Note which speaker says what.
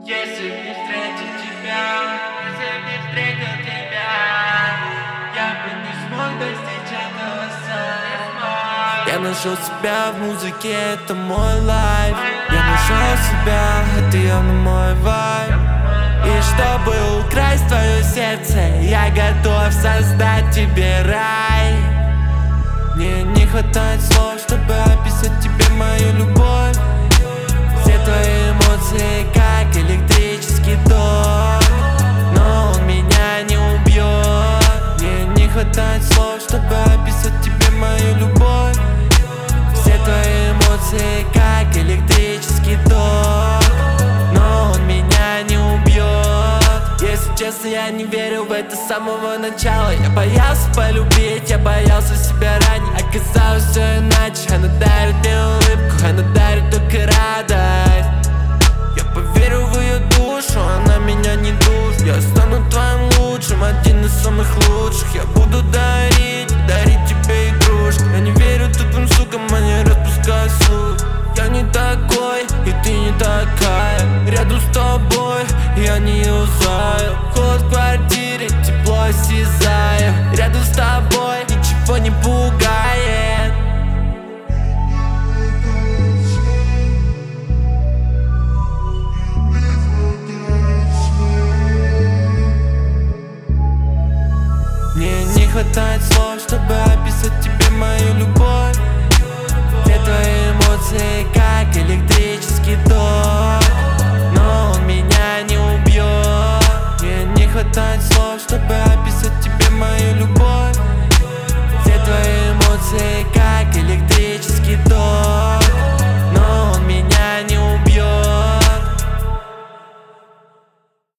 Speaker 1: Если не встретил тебя, если не встретил тебя, я бы не смог достичь этого сам.
Speaker 2: Я нашел себя в музыке, это мой лайф. Я нашел себя, это явно мой вайб. И чтобы украсть твое сердце, я готов создать тебе рай. Мне не хватает слов, чтобы описать тебе мою любовь. Все твои эмоции, как электрический ток, но он меня не убьет. Мне не хватает слов, чтобы описать тебе мою любовь. Все твои эмоции, как электрический ток, но он меня не убьет. Если честно, я не верил в это с самого начала. Я боялся полюбить, я боялся себя ранить. Оказалось все иначе. Она дарит мне улыбку, она дарит только радость. Я поверил в ее душу, она меня не душит. Я стану твоим лучшим, один из самых лучших. Я буду дарить тебе игрушки. Я не верю тупым сукам, они распускают слух. Я не такой, и ты не такая. Рядом с тобой я не узор.